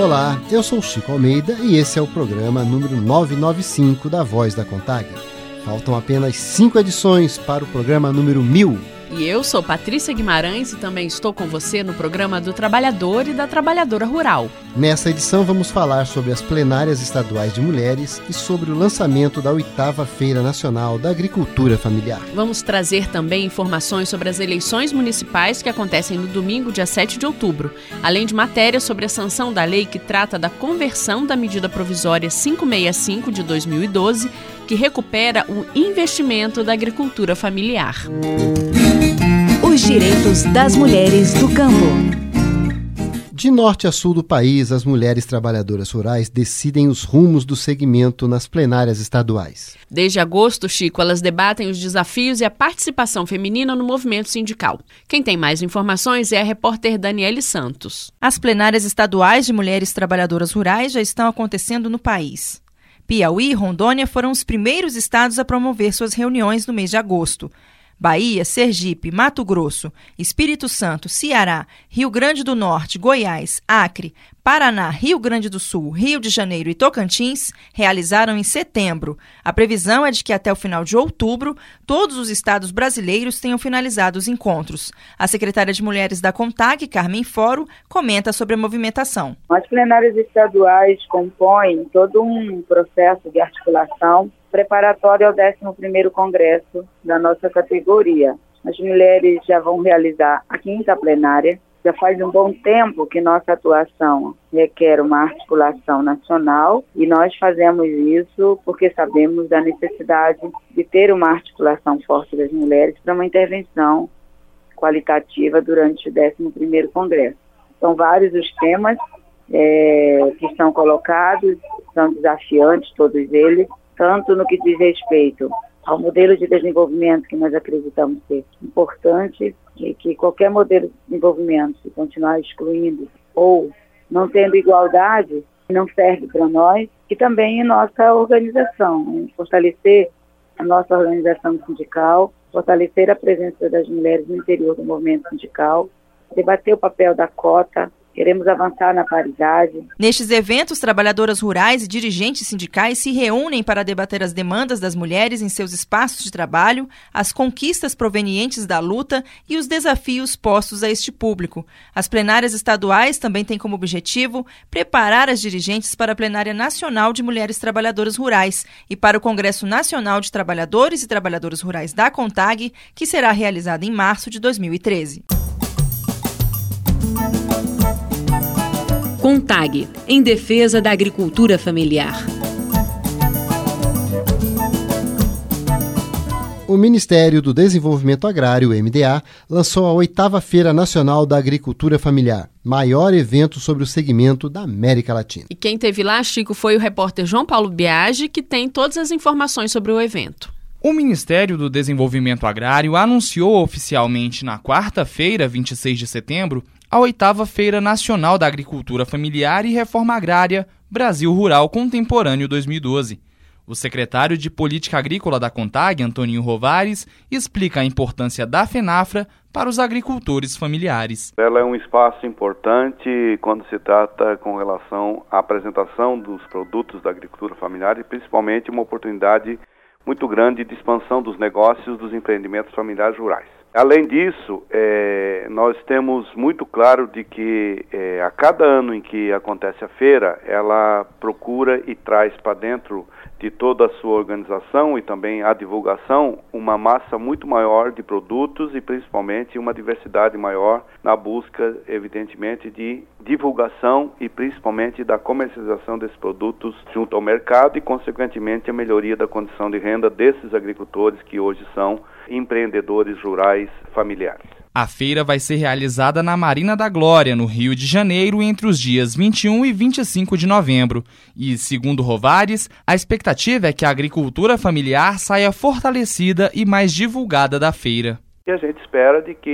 Olá, eu sou Chico Almeida e esse é o programa número 995 da Voz da CONTAG. Faltam apenas 5 edições para o programa número 1000. E eu sou Patrícia Guimarães e também estou com você no programa do Trabalhador e da Trabalhadora Rural. Nessa edição vamos falar sobre as plenárias estaduais de mulheres e sobre o lançamento da 8ª Feira Nacional da Agricultura Familiar. Vamos trazer também informações sobre as eleições municipais que acontecem no domingo, dia 7 de outubro, além de matérias sobre a sanção da lei que trata da conversão da medida provisória 565 de 2012, que recupera o investimento da agricultura familiar. Os direitos das mulheres do campo. De norte a sul do país, as mulheres trabalhadoras rurais decidem os rumos do segmento nas plenárias estaduais. Desde agosto, Chico, elas debatem os desafios e a participação feminina no movimento sindical. Quem tem mais informações é a repórter Daniele Santos. As plenárias estaduais de mulheres trabalhadoras rurais já estão acontecendo no país. Piauí e Rondônia foram os primeiros estados a promover suas reuniões no mês de agosto. Bahia, Sergipe, Mato Grosso, Espírito Santo, Ceará, Rio Grande do Norte, Goiás, Acre, Paraná, Rio Grande do Sul, Rio de Janeiro e Tocantins realizaram em setembro. A previsão é de que até o final de outubro, todos os estados brasileiros tenham finalizado os encontros. A secretária de Mulheres da CONTAG, Carmen Foro, comenta sobre a movimentação. As plenárias estaduais compõem todo um processo de articulação preparatório ao 11º Congresso da nossa categoria. As mulheres já vão realizar a 5ª plenária. Já faz um bom tempo que nossa atuação requer uma articulação nacional e nós fazemos isso porque sabemos da necessidade de ter uma articulação forte das mulheres para uma intervenção qualitativa durante o 11º Congresso. São vários os temas que estão colocados, são desafiantes todos eles, tanto no que diz respeito ao modelo de desenvolvimento que nós acreditamos ser importante e que qualquer modelo de desenvolvimento, se continuar excluindo ou não tendo igualdade, não serve para nós, e também em nossa organização, fortalecer a nossa organização sindical, fortalecer a presença das mulheres no interior do movimento sindical, debater o papel da cota. Queremos avançar na paridade. Nestes eventos, trabalhadoras rurais e dirigentes sindicais se reúnem para debater as demandas das mulheres em seus espaços de trabalho, as conquistas provenientes da luta e os desafios postos a este público. As plenárias estaduais também têm como objetivo preparar as dirigentes para a Plenária Nacional de Mulheres Trabalhadoras Rurais e para o Congresso Nacional de Trabalhadores e Trabalhadoras Rurais da CONTAG, que será realizado em março de 2013. CONTAG, em defesa da agricultura familiar. O Ministério do Desenvolvimento Agrário, MDA, lançou a 8ª Feira Nacional da Agricultura Familiar, maior evento sobre o segmento da América Latina. E quem esteve lá, Chico, foi o repórter João Paulo Biagi, que tem todas as informações sobre o evento. O Ministério do Desenvolvimento Agrário anunciou oficialmente na quarta-feira, 26 de setembro, a 8ª Feira Nacional da Agricultura Familiar e Reforma Agrária Brasil Rural Contemporâneo 2012. O secretário de Política Agrícola da CONTAG, Antoninho Rovares, explica a importância da FENAFRA para os agricultores familiares. Ela é um espaço importante quando se trata com relação à apresentação dos produtos da agricultura familiar e principalmente uma oportunidade muito grande de expansão dos negócios dos empreendimentos familiares rurais. Além disso, nós temos muito claro de que a cada ano em que acontece a feira, ela procura e traz para dentro de toda a sua organização e também a divulgação uma massa muito maior de produtos e principalmente uma diversidade maior na busca, evidentemente, de divulgação e principalmente da comercialização desses produtos junto ao mercado e, consequentemente, a melhoria da condição de renda desses agricultores que hoje são empreendedores rurais familiares. A feira vai ser realizada na Marina da Glória, no Rio de Janeiro, entre os dias 21 e 25 de novembro. E, segundo Rovares, a expectativa é que a agricultura familiar saia fortalecida e mais divulgada da feira. E a gente espera de que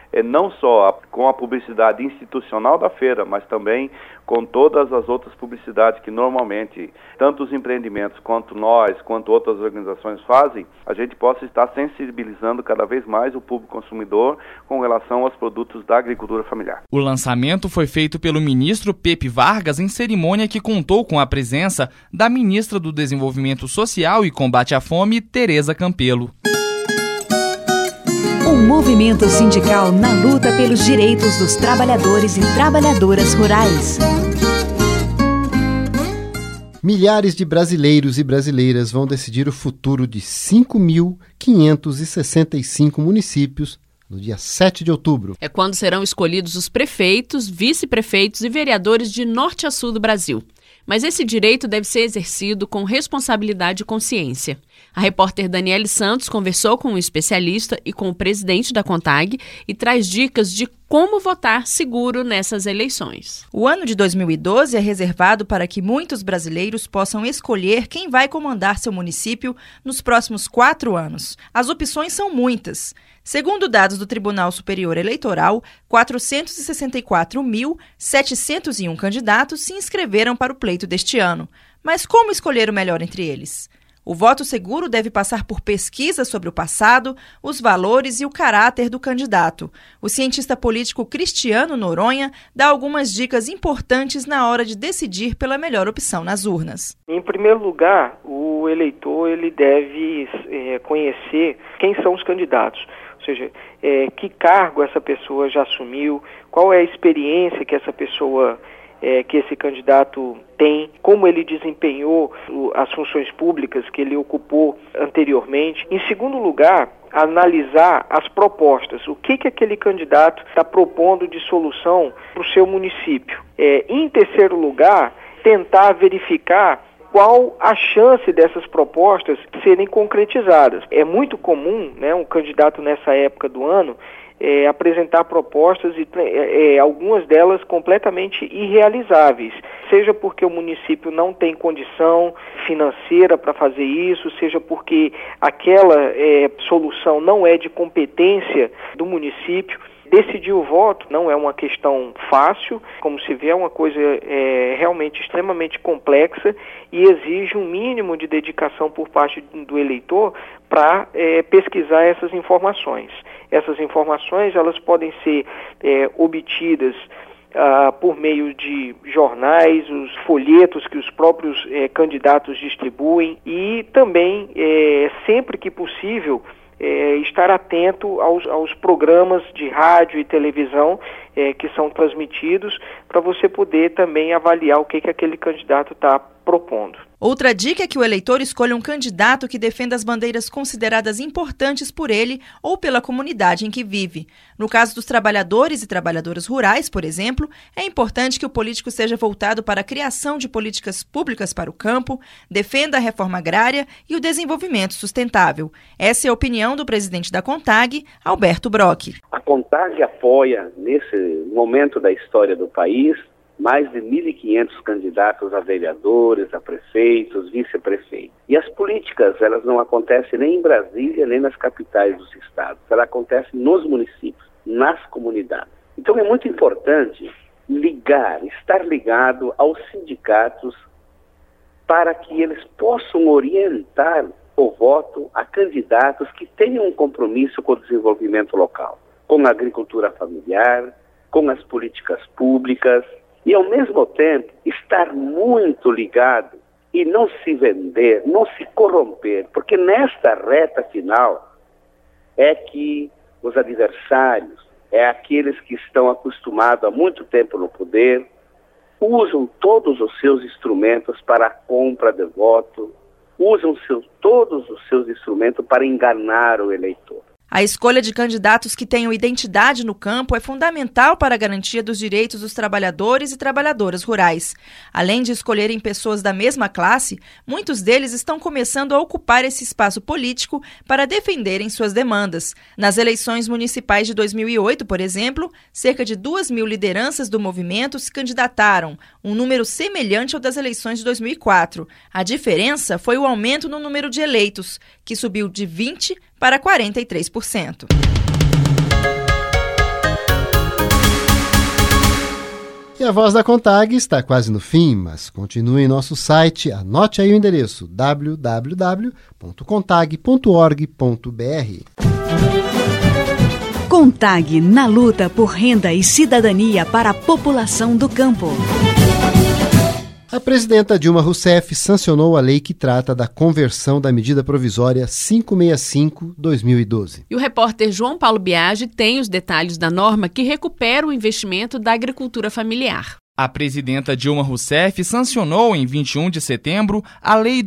não só com a publicidade institucional da feira, mas também com todas as outras publicidades que normalmente tanto os empreendimentos quanto nós, quanto outras organizações fazem, a gente possa estar sensibilizando cada vez mais o público consumidor com relação aos produtos da agricultura familiar. O lançamento foi feito pelo ministro Pepe Vargas em cerimônia que contou com a presença da ministra do Desenvolvimento Social e Combate à Fome, Tereza Campelo. O movimento sindical na luta pelos direitos dos trabalhadores e trabalhadoras rurais. Milhares de brasileiros e brasileiras vão decidir o futuro de 5.565 municípios no dia 7 de outubro. É quando serão escolhidos os prefeitos, vice-prefeitos e vereadores de norte a sul do Brasil. Mas esse direito deve ser exercido com responsabilidade e consciência. A repórter Daniele Santos conversou com um especialista e com o presidente da CONTAG e traz dicas de como votar seguro nessas eleições. O ano de 2012 é reservado para que muitos brasileiros possam escolher quem vai comandar seu município nos próximos 4 anos. As opções são muitas. Segundo dados do Tribunal Superior Eleitoral, 464.701 candidatos se inscreveram para o pleito deste ano. Mas como escolher o melhor entre eles? O voto seguro deve passar por pesquisa sobre o passado, os valores e o caráter do candidato. O cientista político Cristiano Noronha dá algumas dicas importantes na hora de decidir pela melhor opção nas urnas. Em primeiro lugar, o eleitor ele deve conhecer quem são os candidatos. Ou seja, que cargo essa pessoa já assumiu, qual é a experiência que essa pessoa, que esse candidato tem, como ele desempenhou as funções públicas que ele ocupou anteriormente. Em segundo lugar, analisar as propostas, o que aquele candidato está propondo de solução para o seu município. Em terceiro lugar, tentar verificar qual a chance dessas propostas serem concretizadas. É muito comum, um candidato nessa época do ano apresentar propostas e algumas delas completamente irrealizáveis, seja porque o município não tem condição financeira para fazer isso, seja porque aquela solução não é de competência do município. Decidir o voto não é uma questão fácil, como se vê, é uma coisa realmente extremamente complexa e exige um mínimo de dedicação por parte do eleitor para pesquisar essas informações. Essas informações elas podem ser obtidas por meio de jornais, os folhetos que os próprios candidatos distribuem e também, sempre que possível, estar atento aos programas de rádio e televisão que são transmitidos para você poder também avaliar o que aquele candidato está propondo. Outra dica é que o eleitor escolha um candidato que defenda as bandeiras consideradas importantes por ele ou pela comunidade em que vive. No caso dos trabalhadores e trabalhadoras rurais, por exemplo, é importante que o político seja voltado para a criação de políticas públicas para o campo, defenda a reforma agrária e o desenvolvimento sustentável. Essa é a opinião do presidente da CONTAG, Alberto Brock. A CONTAG apoia, nesse momento da história do país, mais de 1.500 candidatos a vereadores, a prefeitos, vice-prefeitos. E as políticas, elas não acontecem nem em Brasília, nem nas capitais dos estados. Elas acontecem nos municípios, nas comunidades. Então é muito importante estar ligado aos sindicatos para que eles possam orientar o voto a candidatos que tenham um compromisso com o desenvolvimento local, com a agricultura familiar, com as políticas públicas, e, ao mesmo tempo, estar muito ligado e não se vender, não se corromper, porque nesta reta final é que os adversários, aqueles que estão acostumados há muito tempo no poder, usam todos os seus instrumentos para a compra de voto, usam todos os seus instrumentos para enganar o eleitor. A escolha de candidatos que tenham identidade no campo é fundamental para a garantia dos direitos dos trabalhadores e trabalhadoras rurais. Além de escolherem pessoas da mesma classe, muitos deles estão começando a ocupar esse espaço político para defenderem suas demandas. Nas eleições municipais de 2008, por exemplo, cerca de 2.000 lideranças do movimento se candidataram, um número semelhante ao das eleições de 2004. A diferença foi o aumento no número de eleitos, que subiu de 20% para 43%. E a Voz da CONTAG está quase no fim, mas continue em nosso site, anote aí o endereço www.contag.org.br. CONTAG na luta por renda e cidadania para a população do campo. A presidenta Dilma Rousseff sancionou a lei que trata da conversão da medida provisória 565/2012. E o repórter João Paulo Biagi tem os detalhes da norma que recupera o investimento da agricultura familiar. A presidenta Dilma Rousseff sancionou em 21 de setembro a Lei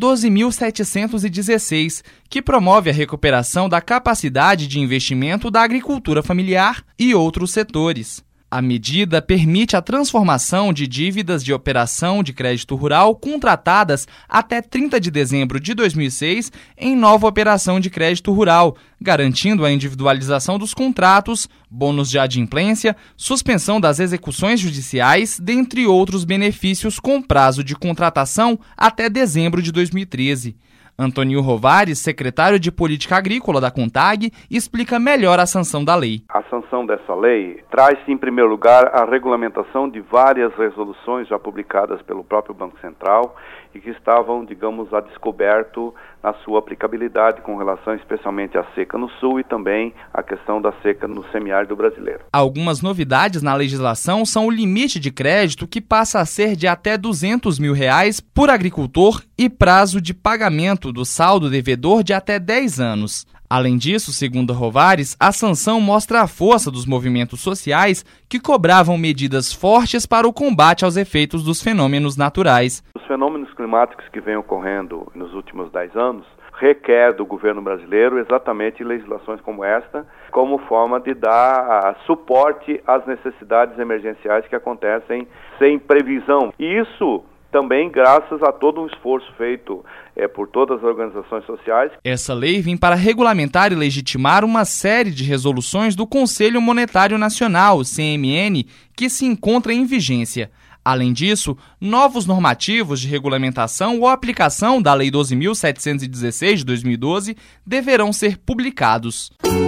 12.716, que promove a recuperação da capacidade de investimento da agricultura familiar e outros setores. A medida permite a transformação de dívidas de operação de crédito rural contratadas até 30 de dezembro de 2006 em nova operação de crédito rural, garantindo a individualização dos contratos, bônus de adimplência, suspensão das execuções judiciais, dentre outros benefícios com prazo de contratação até dezembro de 2013. Antônio Rovares, secretário de Política Agrícola da CONTAG, explica melhor a sanção da lei. A sanção dessa lei traz-se, em primeiro lugar, a regulamentação de várias resoluções já publicadas pelo próprio Banco Central e que estavam, digamos, a descoberto na sua aplicabilidade com relação especialmente à seca no sul e também à questão da seca no semiárido brasileiro. Algumas novidades na legislação são o limite de crédito, que passa a ser de até R$200 mil por agricultor, e prazo de pagamento do saldo devedor de até 10 anos. Além disso, segundo Rovares, a sanção mostra a força dos movimentos sociais que cobravam medidas fortes para o combate aos efeitos dos fenômenos naturais. Os fenômenos climáticos que vêm ocorrendo nos últimos 10 anos requer do governo brasileiro exatamente legislações como esta, como forma de dar suporte às necessidades emergenciais que acontecem sem previsão. E isso também graças a todo um esforço feito por todas as organizações sociais. Essa lei vem para regulamentar e legitimar uma série de resoluções do Conselho Monetário Nacional, CMN, que se encontra em vigência. Além disso, novos normativos de regulamentação ou aplicação da Lei 12.716 de 2012 deverão ser publicados.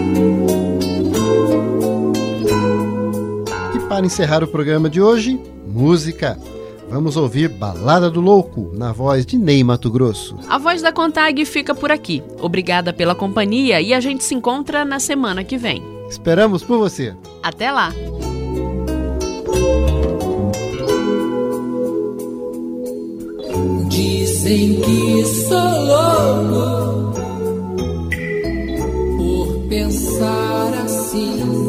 E para encerrar o programa de hoje, música. Vamos ouvir Balada do Louco, na voz de Ney Matogrosso. A Voz da CONTAG fica por aqui. Obrigada pela companhia e a gente se encontra na semana que vem. Esperamos por você. Até lá! Dizem que sou louco por pensar assim.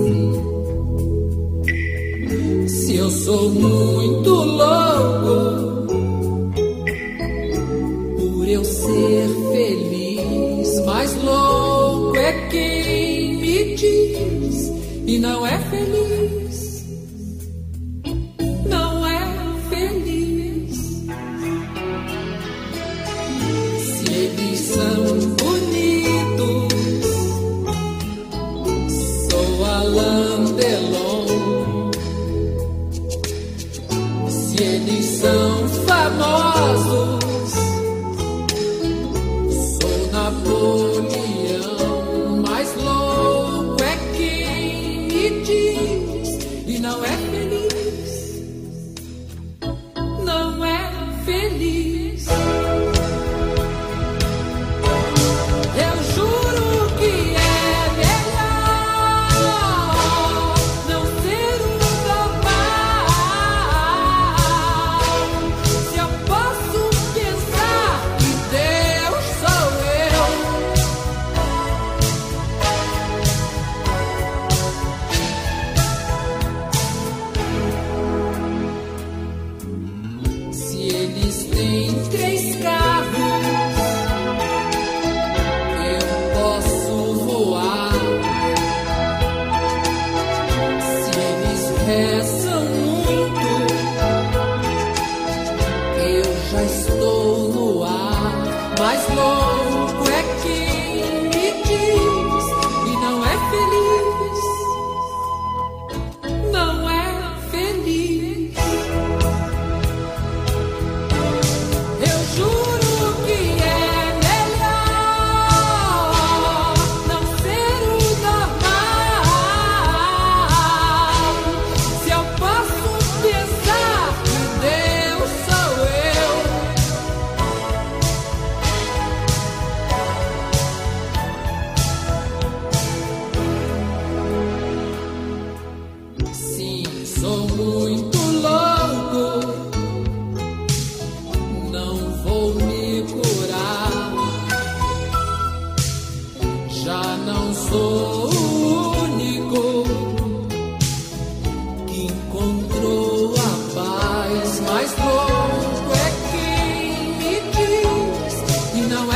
Se eu sou muito louco por eu ser feliz, mas louco é quem me diz e não é feliz, não é feliz. Se eles são bonitos, sou Alain Delon. Se eles são famosos, sou Napoleão. Mais louco é quem me diz e não é feliz, não é feliz. Eu juro que é melhor não ser um rezam muito, eu já estou no ar. Mais louco é quem me diz e não é feliz, não é feliz. Eu juro que é melhor não ser o normal. Se eu não sou o único que encontrou a paz, mas louco é quem me diz, e não é